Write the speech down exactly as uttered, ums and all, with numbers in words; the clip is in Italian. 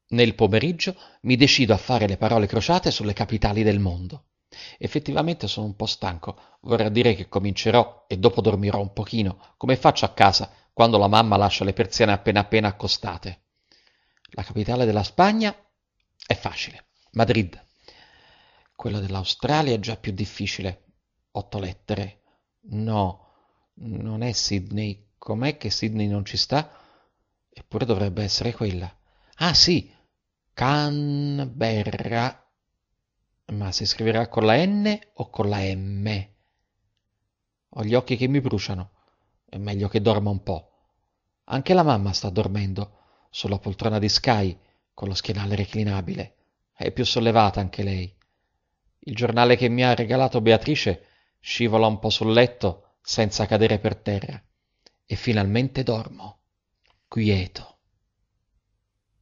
Nel pomeriggio mi decido a fare le parole crociate sulle capitali del mondo. Effettivamente sono un po' stanco, vorrà dire che comincerò e dopo dormirò un pochino, come faccio a casa quando la mamma lascia le persiane appena appena accostate. La capitale della Spagna è facile, Madrid. Quella dell'Australia è già più difficile. Otto lettere. No, non è Sydney. Com'è che Sydney non ci sta? Eppure dovrebbe essere quella. Ah sì, Canberra. Ma si scriverà con la N o con la M? Ho gli occhi che mi bruciano. È meglio che dorma un po'. Anche la mamma sta dormendo, sulla poltrona di Sky, con lo schienale reclinabile. È più sollevata anche lei. Il giornale che mi ha regalato Beatrice scivola un po' sul letto senza cadere per terra. E finalmente dormo, quieto.